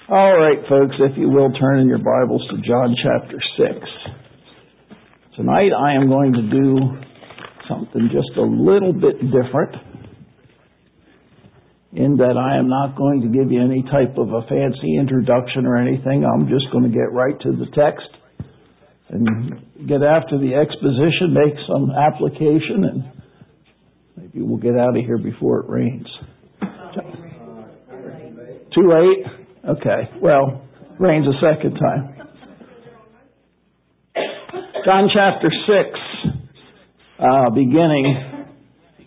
All right, folks, if you will, turn in your Bibles to John chapter 6. Tonight I am going to do something just a little bit different in that I am not going to give you any type of a fancy introduction or anything. I'm just going to get right to the text and get after the exposition, make some application, and maybe we'll get out of here before it rains. Too late? Okay, well, rains a second time. John chapter 6, beginning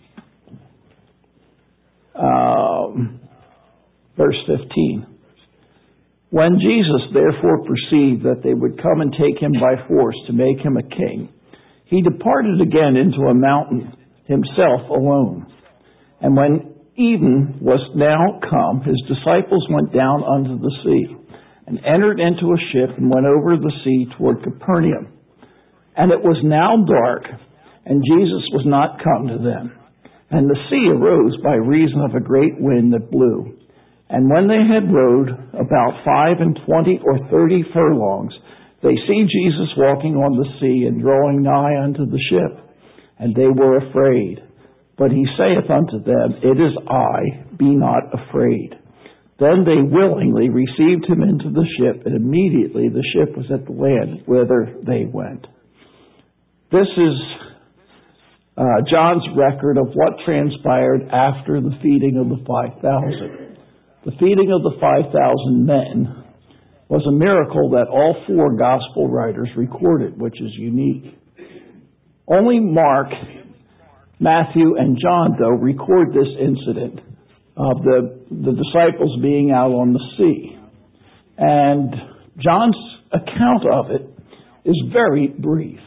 verse 15. When Jesus therefore perceived that they would come and take him by force to make him a king, he departed again into a mountain, himself alone. And when even was now come, his disciples went down unto the sea, and entered into a ship, and went over the sea toward Capernaum. And it was now dark, and Jesus was not come to them. And the sea arose by reason of a great wind that blew. And when they had rowed about 25 or 30 furlongs, they see Jesus walking on the sea, and drawing nigh unto the ship. And they were afraid. But he saith unto them, It is I, be not afraid. Then they willingly received him into the ship, and immediately the ship was at the land whither they went. This is John's record of what transpired after the feeding of the 5,000. The feeding of the 5,000 men was a miracle that all four gospel writers recorded, which is unique. Only Mark, Matthew, and John, though, record this incident of the disciples being out on the sea. And John's account of it is very brief.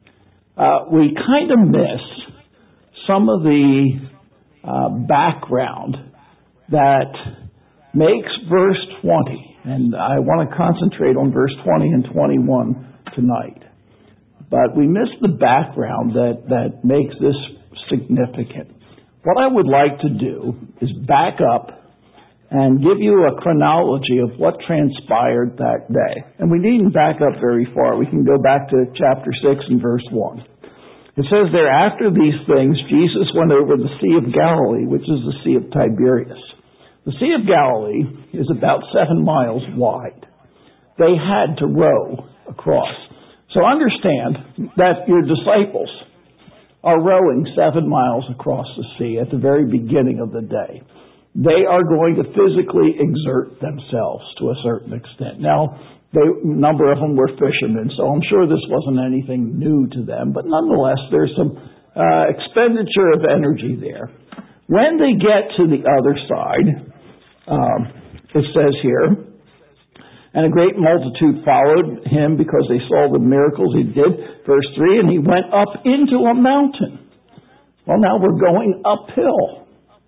We kind of miss some of the background that makes verse 20. And I want to concentrate on verse 20 and 21 tonight. But we miss the background that makes this significant. What I would like to do is back up and give you a chronology of what transpired that day. And we needn't back up very far. We can go back to chapter 6 and verse 1. It says there, after these things, Jesus went over the Sea of Galilee, which is the Sea of Tiberias. The Sea of Galilee is about 7 miles wide. They had to row across. So understand that your disciples are rowing 7 miles across the sea at the very beginning of the day. They are going to physically exert themselves to a certain extent. Now, a number of them were fishermen, so I'm sure this wasn't anything new to them, but nonetheless, there's some expenditure of energy there. When they get to the other side, it says here, and a great multitude followed him because they saw the miracles he did. Verse 3, and he went up into a mountain. Well, now we're going uphill.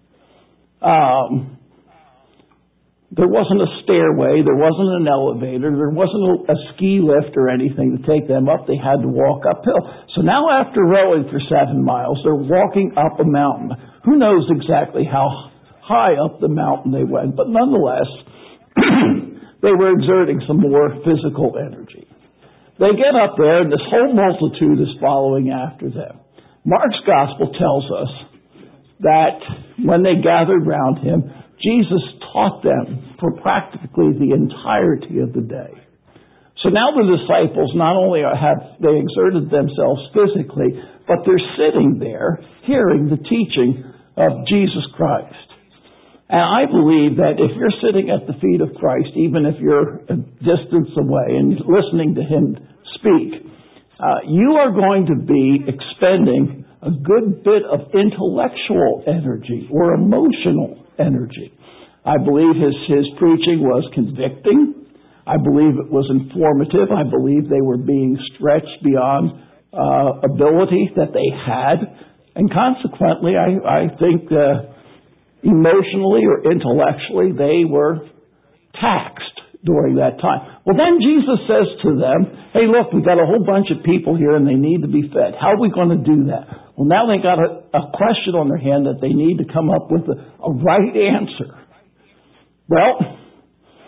There wasn't a stairway. There wasn't an elevator. There wasn't a ski lift or anything to take them up. They had to walk uphill. So now after rowing for 7 miles, they're walking up a mountain. Who knows exactly how high up the mountain they went, but nonetheless, they were exerting some more physical energy. They get up there, and this whole multitude is following after them. Mark's gospel tells us that when they gathered round him, Jesus taught them for practically the entirety of the day. So now the disciples not only have they exerted themselves physically, but they're sitting there hearing the teaching of Jesus Christ. And I believe that if you're sitting at the feet of Christ, even if you're a distance away and listening to him speak, you are going to be expending a good bit of intellectual energy or emotional energy. I believe his preaching was convicting. I believe it was informative. I believe they were being stretched beyond ability that they had. And consequently, I think emotionally or intellectually, they were taxed during that time. Well, then Jesus says to them, hey, look, we've got a whole bunch of people here and they need to be fed. How are we going to do that? Well, now they got a question on their hand that they need to come up with a right answer. Well,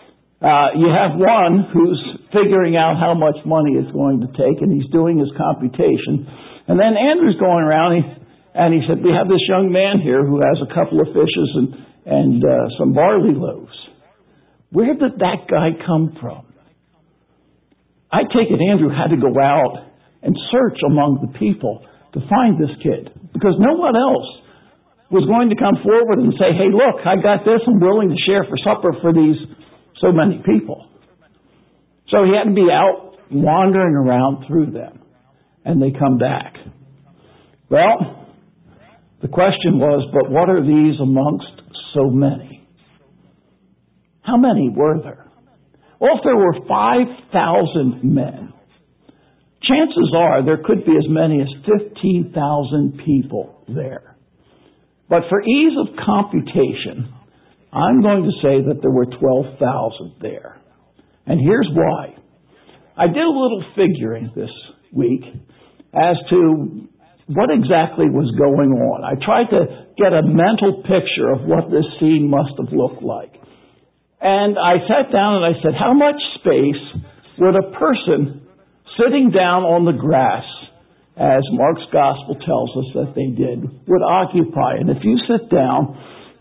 You have one who's figuring out how much money it's going to take, and he's doing his computation. And then Andrew's going around, and he said, we have this young man here who has a couple of fishes and some barley loaves. Where did that guy come from? I take it Andrew had to go out and search among the people to find this kid, because no one else was going to come forward and say, hey, look, I got this, I'm willing to share for supper for these so many people. So he had to be out wandering around through them, and they come back. Well, the question was, but what are these amongst so many? How many were there? Well, if there were 5,000 men, chances are there could be as many as 15,000 people there. But for ease of computation, I'm going to say that there were 12,000 there. And here's why. I did a little figuring this week as to what exactly was going on. I tried to get a mental picture of what this scene must have looked like. And I sat down and I said, how much space would a person sitting down on the grass, as Mark's gospel tells us that they did, would occupy? And if you sit down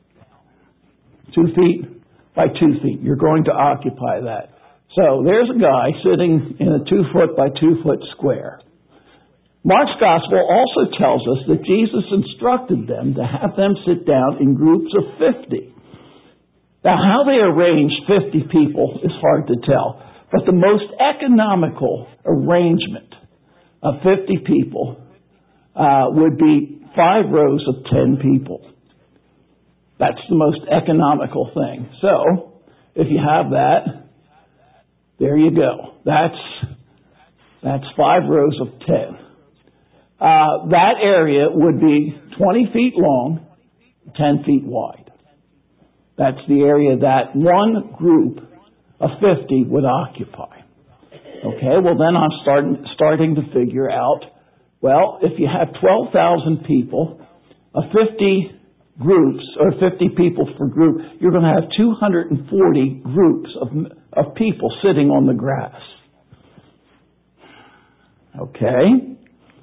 2 feet by 2 feet, you're going to occupy that. So there's a guy sitting in a 2 foot by 2 foot square. Mark's gospel also tells us that Jesus instructed them to have them sit down in groups of 50. Now, how they arranged 50 people is hard to tell, but the most economical arrangement of 50 people would be 5 rows of 10 people. That's the most economical thing. So, if you have that, there you go. That's 5 rows of 10. That area would be 20 feet long, 10 feet wide. That's the area that one group of 50 would occupy. Okay, well then I'm starting to figure out, well, if you have 12,000 people, 50 groups, or 50 people per group, you're going to have 240 groups of people sitting on the grass. Okay?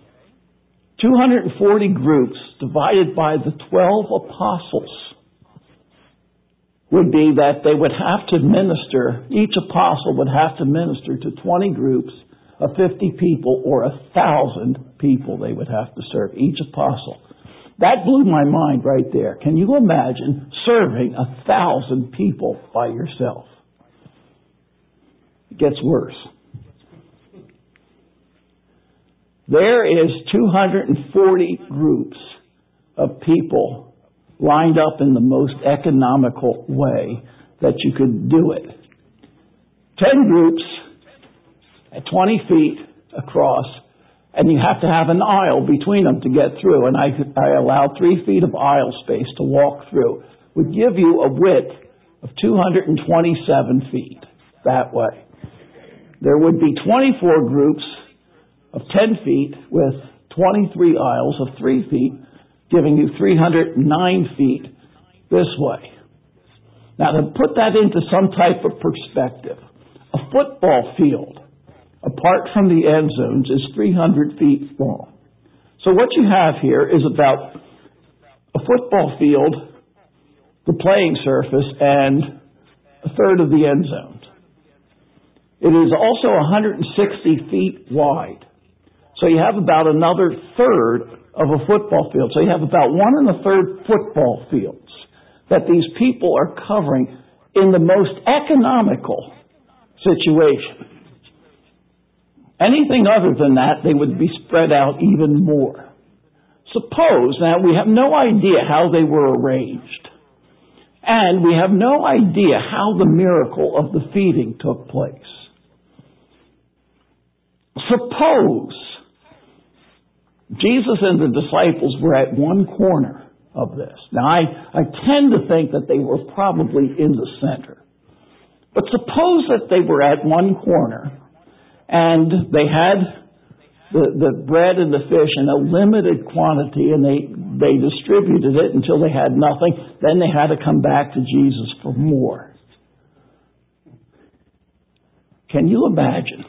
240 groups divided by the 12 apostles would be that they would have to minister, each apostle would have to minister to 20 groups of 50 people, or 1,000 people they would have to serve, each apostle. That blew my mind right there. Can you imagine serving 1,000 people by yourself? It gets worse. There is 240 groups of people lined up in the most economical way that you could do it. 10 groups at 20 feet across, and you have to have an aisle between them to get through. And I allowed 3 feet of aisle space to walk through. Would give you a width of 227 feet that way. There would be 24 groups of 10 feet with 23 aisles of 3 feet, giving you 309 feet this way. Now, to put that into some type of perspective, a football field, apart from the end zones, is 300 feet long. So what you have here is about a football field, the playing surface, and a third of the end zones. It is also 160 feet wide. So you have about another third of a football field. So you have about 1 1/3 football fields that these people are covering in the most economical situation. Anything other than that, they would be spread out even more. Suppose, now we have no idea how they were arranged. And we have no idea how the miracle of the feeding took place. Suppose Jesus and the disciples were at one corner of this. Now, I tend to think that they were probably in the center. But suppose that they were at one corner and they had the bread and the fish in a limited quantity, and they distributed it until they had nothing. Then they had to come back to Jesus for more. Can you imagine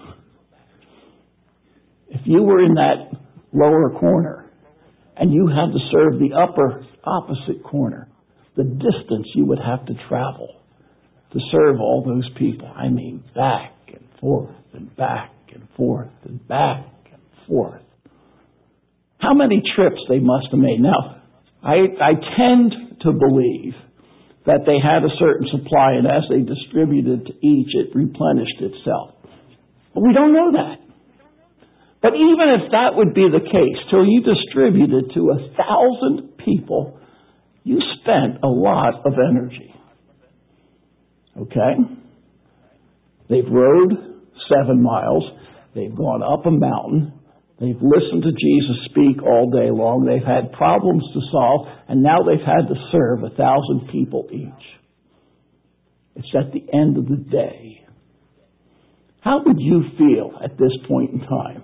if you were in that lower corner and you had to serve the upper opposite corner, the distance you would have to travel to serve all those people? I mean, back and forth and back and forth and back and forth. How many trips they must have made. Now, I tend to believe that they had a certain supply, and as they distributed to each, it replenished itself. But we don't know that. But even if that would be the case, till you distributed to 1,000 people, you spent a lot of energy. Okay? They've rode 7 miles. They've gone up a mountain. They've listened to Jesus speak all day long. They've had problems to solve, and now they've had to serve 1,000 people each. It's at the end of the day. How would you feel at this point in time?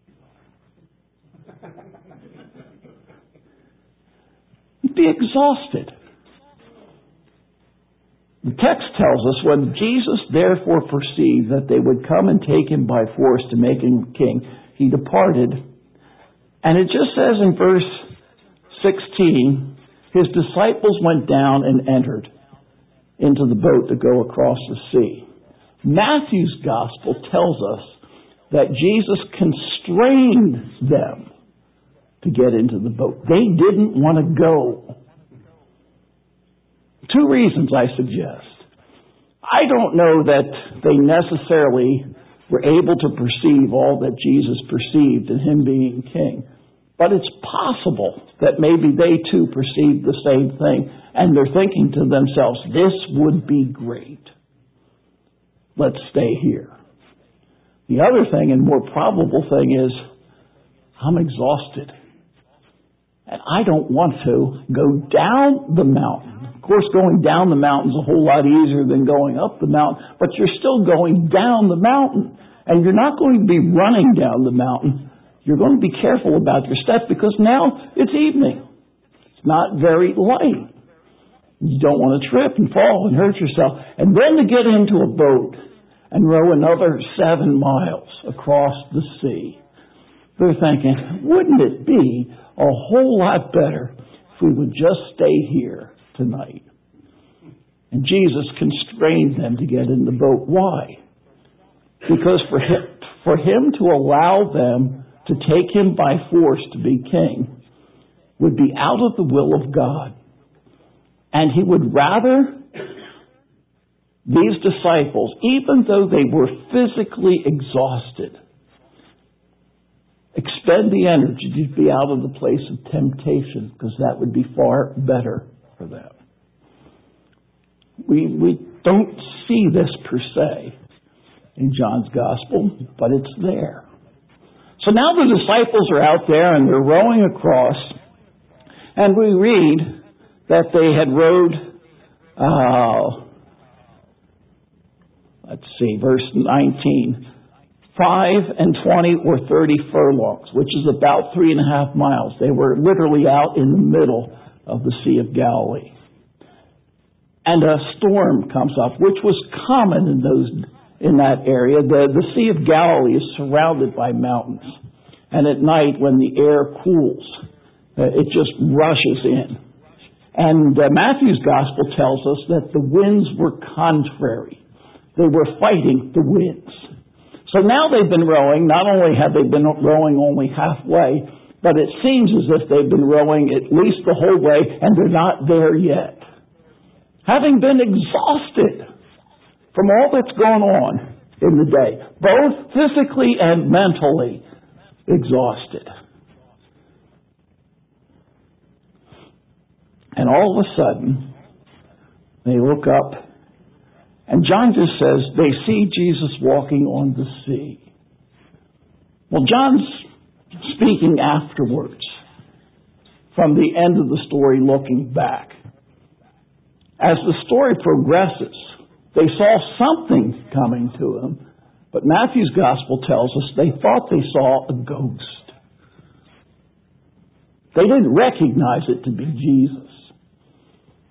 You'd be exhausted. The text tells us, when Jesus therefore perceived that they would come and take him by force to make him king, he departed. And it just says in verse 16, his disciples went down and entered into the boat to go across the sea. Matthew's gospel tells us that Jesus constrained them to get into the boat. They didn't want to go. 2 reasons, I suggest. I don't know that they necessarily were able to perceive all that Jesus perceived in him being king. But it's possible that maybe they too perceived the same thing, and they're thinking to themselves, this would be great. Let's stay here. The other thing, and more probable thing, is I'm exhausted. And I don't want to go down the mountain. Of course, going down the mountain is a whole lot easier than going up the mountain, but you're still going down the mountain. And you're not going to be running down the mountain. You're going to be careful about your steps, because now it's evening. It's not very light. You don't want to trip and fall and hurt yourself. And then to get into a boat and row another 7 miles across the sea. They're thinking, wouldn't it be a whole lot better if we would just stay here tonight? And Jesus constrained them to get in the boat. Why? Because for him to allow them to take him by force to be king would be out of the will of God. And he would rather these disciples, even though they were physically exhausted, expend the energy to be out of the place of temptation, because that would be far better for them. We don't see this per se in John's Gospel, but it's there. So now the disciples are out there and they're rowing across, and we read that they had rowed, verse 19, 5 and 20 or 30 furlongs, which is about 3.5 miles. They were literally out in the middle of the Sea of Galilee. And a storm comes up, which was common in that area. The Sea of Galilee is surrounded by mountains. And at night, when the air cools, it just rushes in. And Matthew's Gospel tells us that the winds were contrary. They were fighting the winds. So now they've been rowing. Not only have they been rowing only halfway, but it seems as if they've been rowing at least the whole way, and they're not there yet. Having been exhausted from all that's gone on in the day, both physically and mentally exhausted. And all of a sudden, they look up, and John just says they see Jesus walking on the sea. Well, John's speaking afterwards, from the end of the story, looking back. As the story progresses, they saw something coming to them, but Matthew's Gospel tells us they thought they saw a ghost. They didn't recognize it to be Jesus.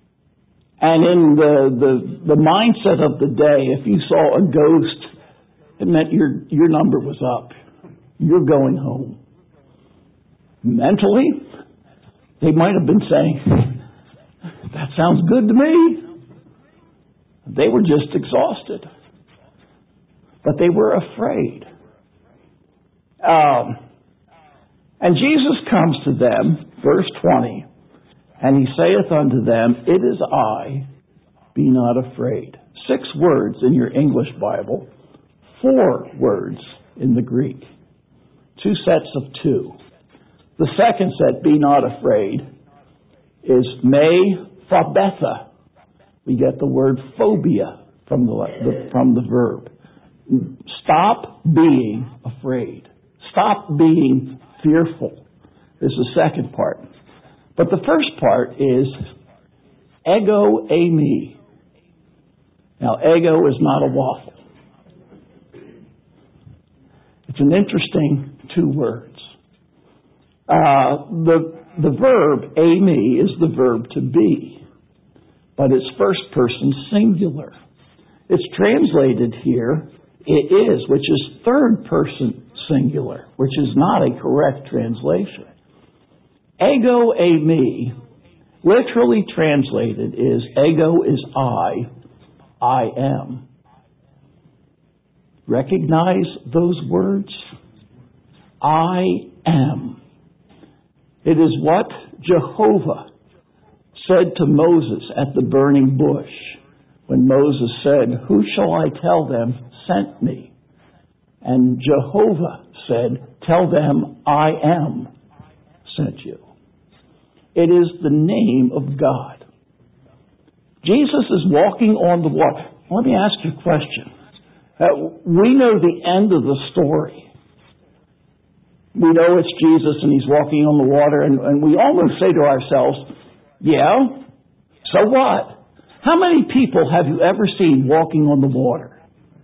And in the mindset of the day, if you saw a ghost it meant your number was up. You're going home. Mentally, they might have been saying, that sounds good to me. They were just exhausted. But they were afraid. And Jesus comes to them, verse 20, and he saith unto them, it is I, be not afraid. 6 words in your English Bible, 4 words in the Greek. 2 sets of 2. The second set, be not afraid, is me phobetha. We get the word phobia from the verb. Stop being afraid. Stop being fearful is the second part. But the first part is ego eimi. Now, ego is not a waffle. It's an interesting 2 words. The verb eimi is the verb to be, but it's first person singular. It's translated here, it is, which is third person singular, which is not a correct translation. Ego eimi, literally translated, is ego is I am. Recognize those words? I am. It is what Jehovah said to Moses at the burning bush when Moses said, who shall I tell them sent me? And Jehovah said, tell them I am sent you. It is the name of God. Jesus is walking on the water. Let me ask you a question. We know the end of the story. We know it's Jesus and he's walking on the water, and we almost say to ourselves, yeah, so what? How many people have you ever seen walking on the water?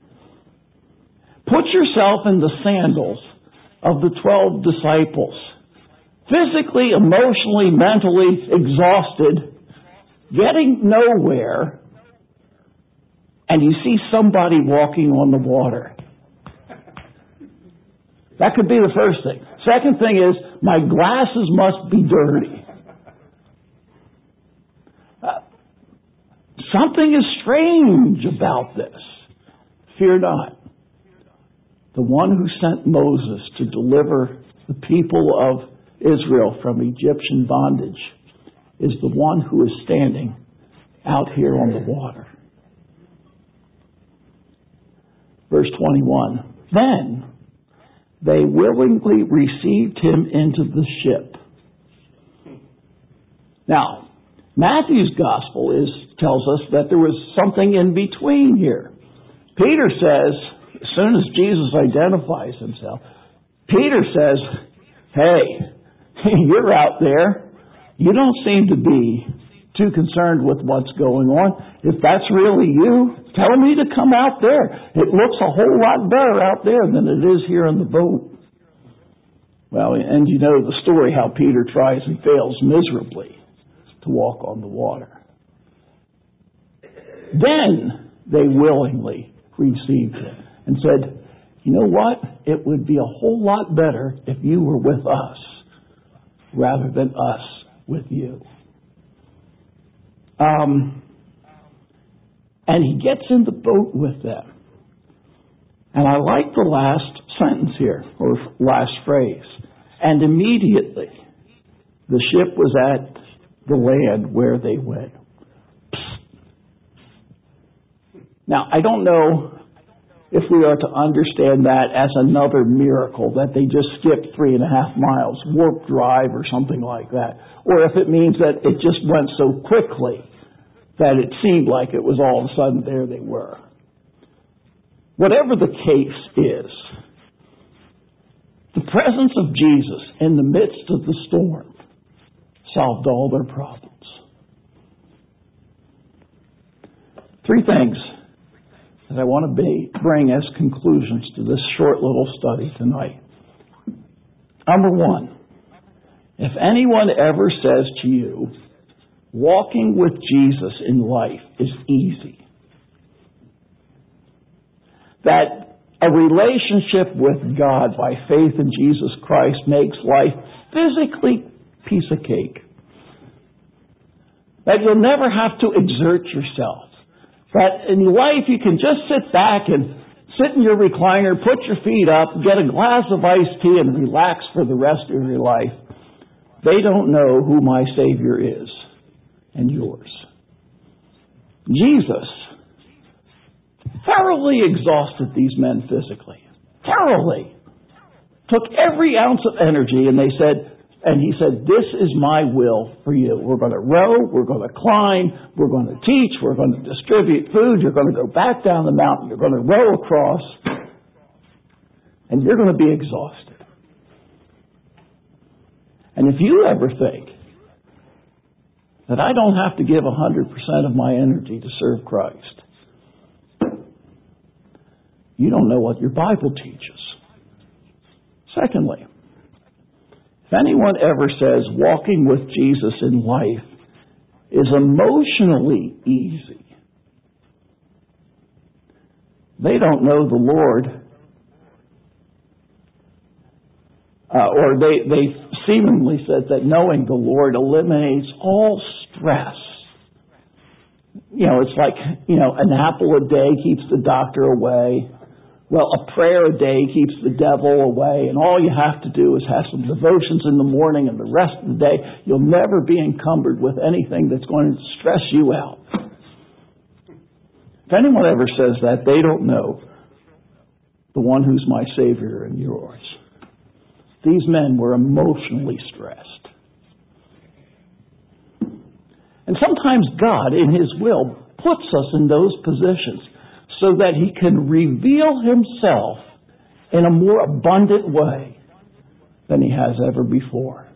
Put yourself in the sandals of the 12 disciples. Physically, emotionally, mentally exhausted, getting nowhere, and you see somebody walking on the water. That could be the first thing. Second thing is, my glasses must be dirty. Something is strange about this. Fear not. The one who sent Moses to deliver the people of Israel from Egyptian bondage is the one who is standing out here on the water. Verse 21. Then they willingly received him into the ship. Now, Matthew's gospel tells us that there was something in between here. Peter says, as soon as Jesus identifies himself, Peter says, hey, you're out there. You don't seem to be too concerned with what's going on. If that's really you, tell me to come out there. It looks a whole lot better out there than it is here in the boat. Well, and you know the story how Peter tries and fails miserably to walk on the water. Then they willingly received him and said, you know what? It would be a whole lot better if you were with us rather than us with you. And he gets in the boat with them. And I like the last sentence here, or last phrase. And immediately the ship was at the land where they went. Now, I don't know if we are to understand that as another miracle, that they just skipped 3.5 miles, warp drive or something like that. Or if it means that it just went so quickly that it seemed like it was all of a sudden there they were. Whatever the case is, the presence of Jesus in the midst of the storm solved all their problems. 3 things that I want to bring as conclusions to this short little study tonight. Number 1, if anyone ever says to you, walking with Jesus in life is easy, that A relationship with God by faith in Jesus Christ makes life physically piece of cake. That you'll never have to exert yourself. That in life you can just sit back and sit in your recliner, put your feet up, get a glass of iced tea, and relax for the rest of your life. They don't know who my Savior is and yours. Jesus thoroughly exhausted these men physically. Thoroughly. Took every ounce of energy, and he said, this is my will for you. We're going to row, we're going to climb, we're going to teach, we're going to distribute food, you're going to go back down the mountain, you're going to row across, and you're going to be exhausted. And if you ever think that I don't have to give 100% of my energy to serve Christ, you don't know what your Bible teaches. Secondly, if anyone ever says walking with Jesus in life is emotionally easy, they don't know the Lord, or they seemingly said that knowing the Lord eliminates all stress. It's like, an apple a day keeps the doctor away. Well, a prayer a day keeps the devil away, and all you have to do is have some devotions in the morning, and the rest of the day you'll never be encumbered with anything that's going to stress you out. If anyone ever says that, they don't know the one who's my Savior and yours. These men were emotionally stressed. And sometimes God, in His will, puts us in those positions so that He can reveal Himself in a more abundant way than He has ever before.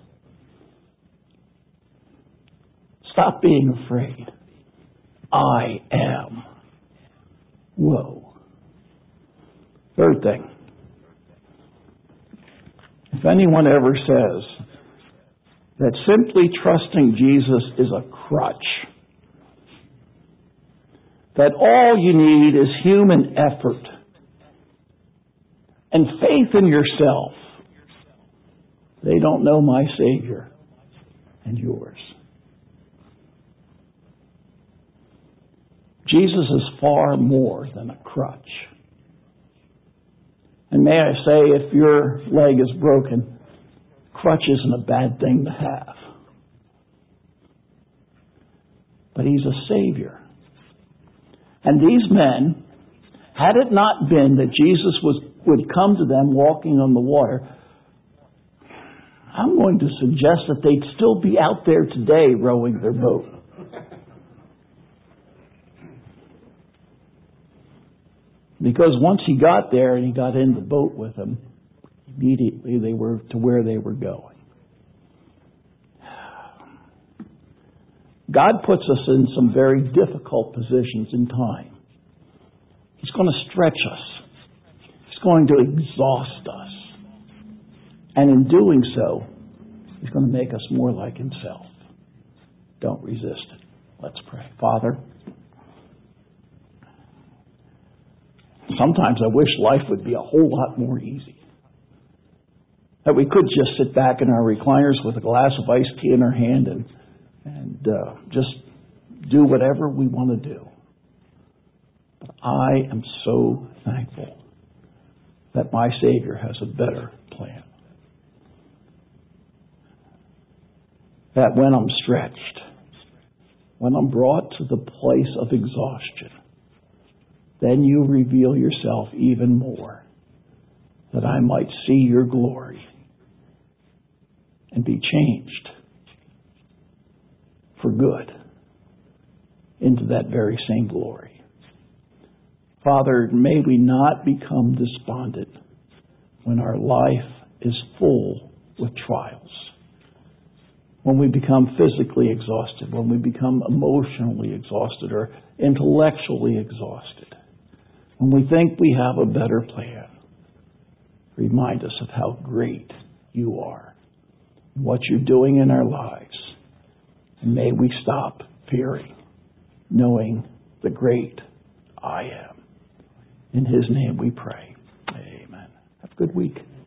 Stop being afraid. I am. Whoa. Third thing. If anyone ever says that simply trusting Jesus is a crutch, that all you need is human effort and faith in yourself, they don't know my Savior and yours. Jesus is far more than a crutch. And may I say, if your leg is broken, crutch isn't a bad thing to have. But He's a Savior. And these men, had it not been that Jesus would come to them walking on the water, I'm going to suggest that they'd still be out there today rowing their boat. Because once He got there and He got in the boat with them, immediately they were to where they were going. God puts us in some very difficult positions in time. He's going to stretch us. He's going to exhaust us. And in doing so, He's going to make us more like Himself. Don't resist it. Let's pray. Father, sometimes I wish life would be a whole lot more easy. That we could just sit back in our recliners with a glass of iced tea in our hand and just do whatever we want to do. But I am so thankful that my Savior has a better plan. That when I'm stretched, when I'm brought to the place of exhaustion, then You reveal Yourself even more, that I might see Your glory and be changed for good into that very same glory. Father, may we not become despondent when our life is full with trials, when we become physically exhausted, when we become emotionally exhausted or intellectually exhausted, when we think we have a better plan. Remind us of how great You are, what You're doing in our lives. And may we stop fearing, knowing the great I am. In His name we pray. Good week.